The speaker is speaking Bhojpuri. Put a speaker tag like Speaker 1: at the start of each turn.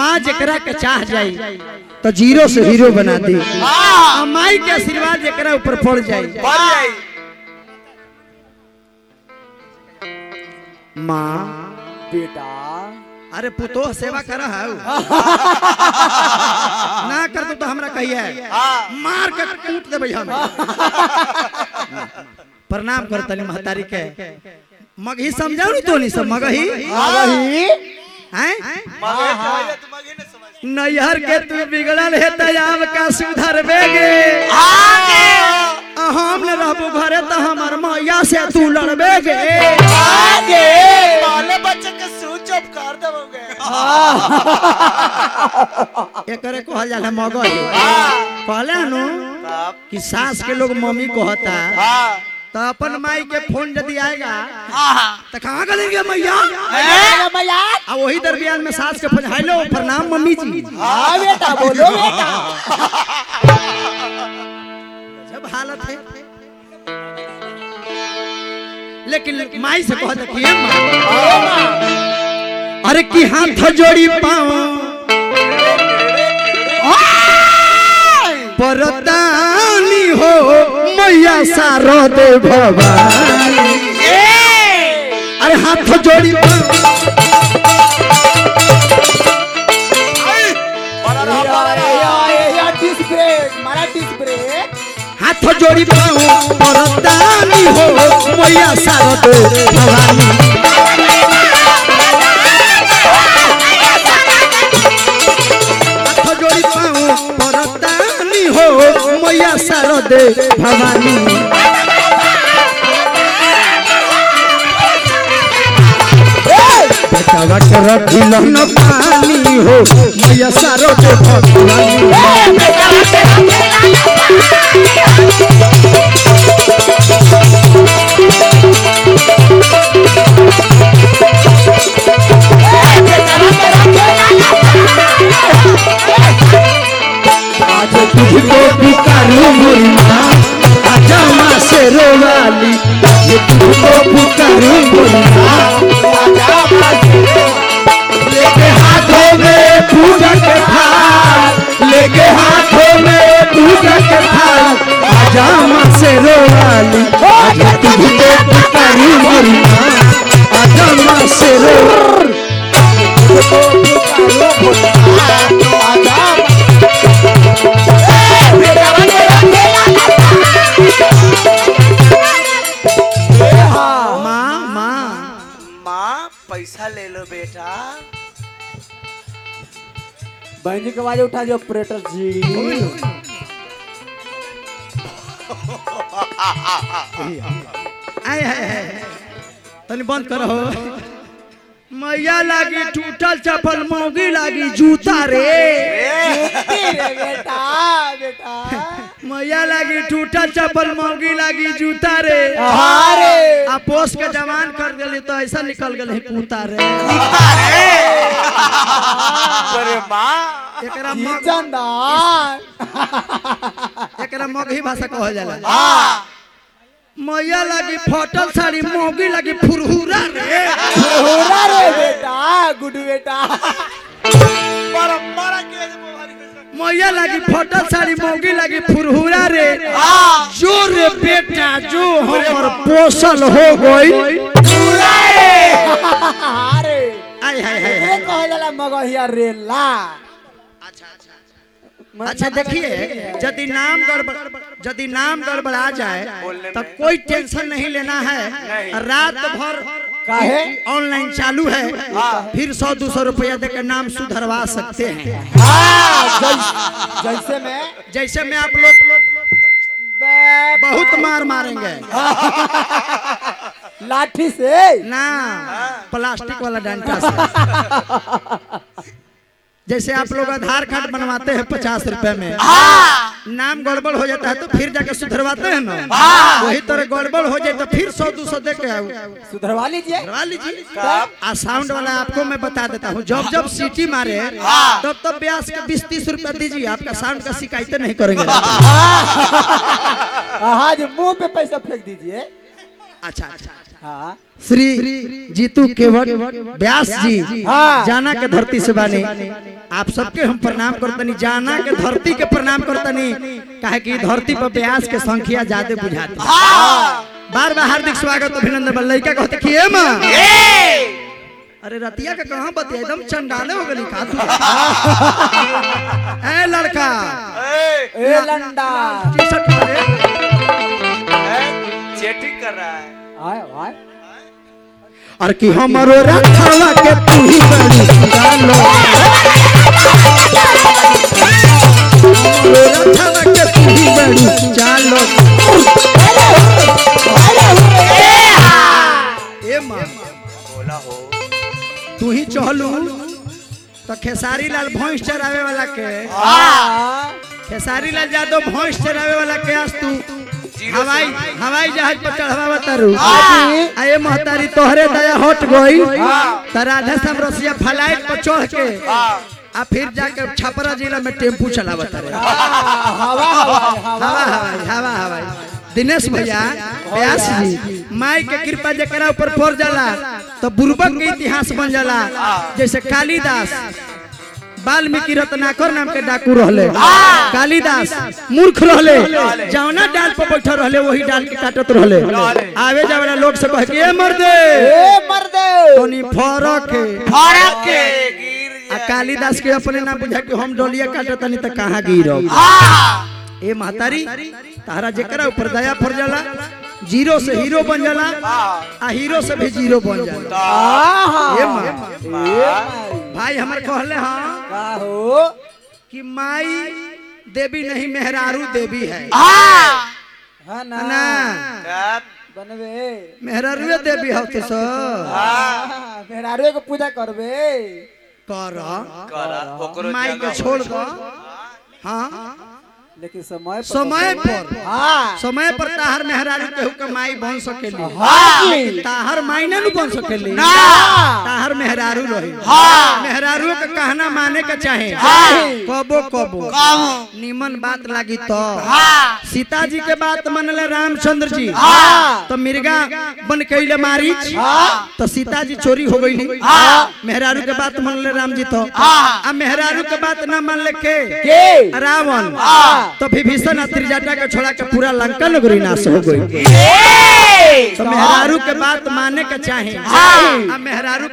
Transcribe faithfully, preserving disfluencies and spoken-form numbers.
Speaker 1: माँ जकरा के चाह जाई तो जीरो से हीरो बना दी। माई के आशीर्वाद जकरा ऊपर पड़ जाई माँ
Speaker 2: बेटा
Speaker 1: अरे पुतो सेवा कर ना कर तो, तो हमरा कहिए मार के कूट देबै हम। प्रणाम करतनी महतारी के। मगही समझाऊ तो नहीं सब मगही
Speaker 2: मगही
Speaker 1: हैं नैहर के तू बिगड़ल है तयाब का सुधर बेगे हम न रहबो घरे तो हमर मैया से तू लड़बेगे
Speaker 2: आगे बाले बच्चे के सूच अप कर देबोगे।
Speaker 1: एकरे कहल जाला मगही। कहले नु कि सास के लोग मम्मी कहता तो अपन माई के फोन यदि आएगा तो कहाँ गलेंगे मैया
Speaker 2: मैया
Speaker 1: अब वही दरमियान में सास के फोन हेलो प्रणाम मम्मी जी।
Speaker 2: हाँ बेटा बोलो बेटा।
Speaker 1: जब हालत है लेकिन माई से कह देखिए अरे की हाथ जोड़ी पाओ परदानी हो मैया सारो दे भवानी। अरे हाथ जोड़ी पाओ हाथ जोड़ी पाओ परदानी हो मैया सारो दे भवानी। हाथ जोड़ी पाओ परदानी हो मैया सारो दे भवानी। बेटा के रखिल न पानी हो मैया सारो दे भवानी। आज तुझको पुकारूं मोरी माँ आजा माँ से रोवाली। ये तुझको पुकारूं मोरी माँ लेके हाथों में पूजा के थाल लेके हाथों में पूजा के थाल आजा माँ से रोवाली। आजा तुझको पुकारूं मोरी माँ आजा माँ से रोवाली। माँ माँ
Speaker 2: माँ पैसा ले लो बेटा। बहन जी के आवाज उठा दो ऑपरेटर जी।
Speaker 1: आए है तनी बंद करो। मैया लागी टूटल चप्पल मौगी लागी जूता रे
Speaker 2: बेटा बेटा
Speaker 1: मैया लागी टूटल चप्पल मौगी लागी जूता रे
Speaker 2: अरे
Speaker 1: आ पोस के जवान कर दिली तो ऐसा निकल गए पूता रे।
Speaker 2: अरे माँ
Speaker 1: एकरा मग
Speaker 2: चंदन
Speaker 1: एकरा मगही भाषा कहल जाला। मैया लागी फटल साड़ी मौगी लागी फुरहुरा रे
Speaker 2: फुरहुरा रे बेटा गुडू बेटा।
Speaker 1: मैया लागी फटल साड़ी मौगी लागी फुरहुरा रे जो रे बेटा जो हमर पोसल हो गई।
Speaker 2: अरे
Speaker 1: आय हाय हाय
Speaker 2: ये कहल जाला मगहिया रेला।
Speaker 1: अच्छा देखिए यदि नाम गड़बड़ यदि नाम गड़बड़ा जाए तब कोई टेंशन नहीं लेना है। रात भर
Speaker 2: काहे
Speaker 1: ऑनलाइन चालू है फिर सौ दो सौ रुपया देकर नाम सुधरवा सकते हैं।
Speaker 2: जैसे में
Speaker 1: जैसे में आप लोग बहुत मार मारेंगे
Speaker 2: लाठी से
Speaker 1: ना प्लास्टिक वाला डंडा से। जैसे आप लोग आधार कार्ड बनवाते हैं पचास रुपए में नाम गड़बड़ हो जाता है तो फिर जाके सुधरवाते हैं ना वही तरह गड़बड़ हो जाए तो फिर सौ दो सौ दे के
Speaker 2: सुधरवा लीजिए
Speaker 1: सुधरवा लीजिए। आ साउंड वाला आपको मैं बता देता हूँ जब जब सीटी मारे तब तब ब्यास के बीस तीस रुपया दीजिए आपका साउंड का शिकायतें नहीं करेंगे।
Speaker 2: हाँ जी मुंह पे पैसा फेंक दीजिए।
Speaker 1: अच्छा अच्छा श्री जीतू केवट व्यास जी जाना के धरती से बानी। आप सबके हम प्रणाम करतनी, जाना के धरती के प्रणाम करतनी, काहे कि धरती पर व्यास के संख्या ज्यादा बुझाती। बार बार हार्दिक स्वागत अभिनंदन। लड़का कहते कि ए मां अरे रतिया का कहां बतिया एकदम चंडाले हो गली का तू। ए लड़का
Speaker 3: ए लंडा
Speaker 1: टी-शर्ट करे
Speaker 2: चैटिंग कर रहा है।
Speaker 3: आए आए
Speaker 1: और कि हमरो रखवा के तू ही बड़ी डालो, रखवा के तू ही बड़ी चालो। ए मां
Speaker 2: बोला हो
Speaker 1: तू ही चहलू तो खेसारी लाल भैंस चरावे वाला के, खेसारी लाल यादव भैंस चरावे वाला के आज तू हवाई हवाई जहाज पर चढ़वा तारू। आए महतारी तोहरे दया हट गई त राधा श्याम रसिया फ्लाइट पर चढ़ के आ फिर जाके छपरा जिला में टेम्पू चलावत रहे।
Speaker 3: हवा हवा
Speaker 1: हवा हवाई हवा हवाई दिनेश भैया व्यास जी माई के कृपा जकरा ऊपर पड़ जाला तो बुर्बक के इतिहास बन जाला। जैसे कालिदास वाल्मीकि रत्नाकर नाम के डाकू रहले, कालिदास मूर्ख रहले, जौना डाल पर बैठल रहले वही डाल के काटत रहले। आवे जावे वाला लोग से कह के ए मर्दे
Speaker 3: ए मर्दे
Speaker 1: तोनी फरक है
Speaker 2: फरक के गिर
Speaker 1: आ कालिदास के अपने ना बुझा कि हम डोलिया काटतनी त कहां गिरब। ए महतारी तारा जेकरा ऊपर दया फर जाला जीरो से हीरो बन जाला आ हीरो से भी जीरो बन जाला। ए मां भाई हमर कहले हां
Speaker 3: का हो
Speaker 1: कि माई देवी नहीं मेहरारू देवी है
Speaker 3: हां ना
Speaker 1: ना
Speaker 3: बनवे
Speaker 1: मेहरारू देवी हो तो सो
Speaker 3: मेहरारू के पूजा करबे
Speaker 1: कर
Speaker 2: कर ओकरो
Speaker 1: माई के छोड़ दो। हां
Speaker 3: लेकिन समय पर
Speaker 1: समय पर
Speaker 3: हां
Speaker 1: समय पर ताहर मेहरारू केहू के माई बन सकेली।
Speaker 3: हां
Speaker 1: ताहर माई ना बन सकेली,
Speaker 3: ना
Speaker 1: ताहर मेहरारू रही। मेहरारू के कहना माने के चाहे कबो कबो निमन बात लागी तो सीता जी के बात मनले रामचंद्र जी तो मिर्गा बन कैले मारीच तो सीता जी चोरी हो गई। मेहरारू के बात मनले राम जी तो आ मेहरारू के बात ना मानले के रावण तो विभीषण और त्रिजटा के छोड़ा के पूरा लंका नगरी नाश हो गई। तो मेहरारू के बात माने के चाहे आ मेहरारू